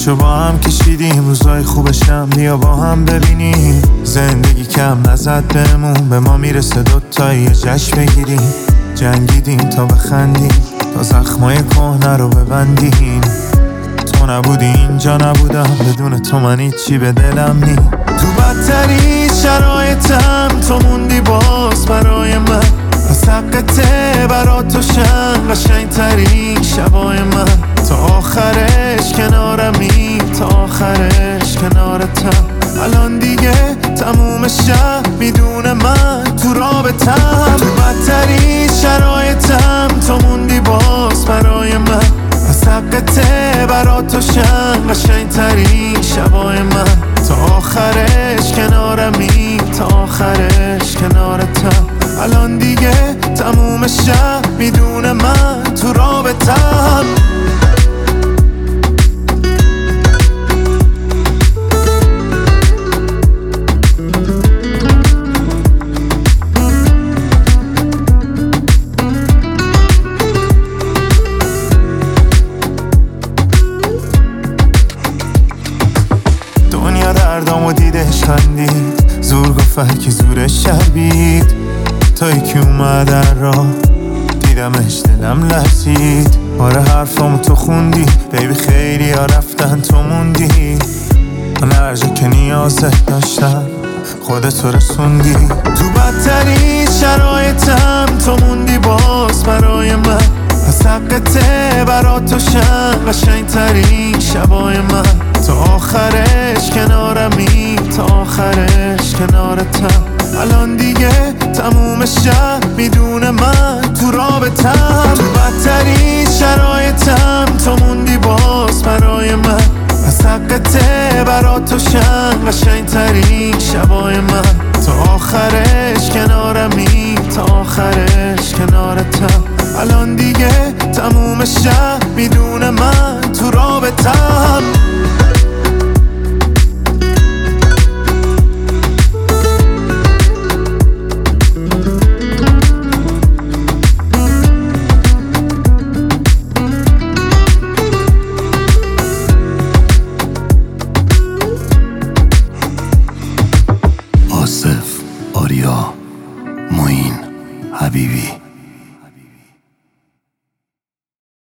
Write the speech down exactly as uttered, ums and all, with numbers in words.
درداشو با هم کشیدیم، روزای خوبشم بیا با هم ببینیم. زندگی کم نزد بهمون، به ما میرسه دوتایی یه جشن بگیریم. جنگیدیم تا بخندیم، تا زخمای کهنه رو ببندیم. تو نبودی اینجا نبودم، بدون تو من هیچی به دلم نی. تو بدترین شرایطم تو موندی باز برای من، پس حقته برا تو شن قشنگترین شبای من. تا آخرش کنارمی، تا آخرش کنارتم. الان دیگه تموم شب میدونه من تو رابطم. تو بدترین شرایطم تو موندی باز برای من، پس حقته برا تو شن قشنگترین شبای من. تا آخرش کنارمی، تا آخرش کنارتم. الان دیگه تموم شب میدونه من تو رابطم. دردامو دیدش خندید، زور گفت که زورش شربید. تا یکی اومد را دیدمش دلم لرزید. آره حرفامو تو خوندی بیبی، خیلی ها رفتن تو موندی. من هر جا که نیازت داشتم خودتو رسوندی. تو بدترین شرایطم تو موندی باز برای من، پس حقته برا تو شن قشنگترین شبای من. تا آخرش کنارمی، تا آخرش کنارتم. الان دیگه تموم شب میدونه من تو رابطم. تو بدترین شرایطم تو موندی باز برای من، پس حقته برا تو شن قشنگترین شبای من. تا آخرش کنارمی، تا آخرش کنارتم. الان دیگه تموم شب میدونه من تو رابطم.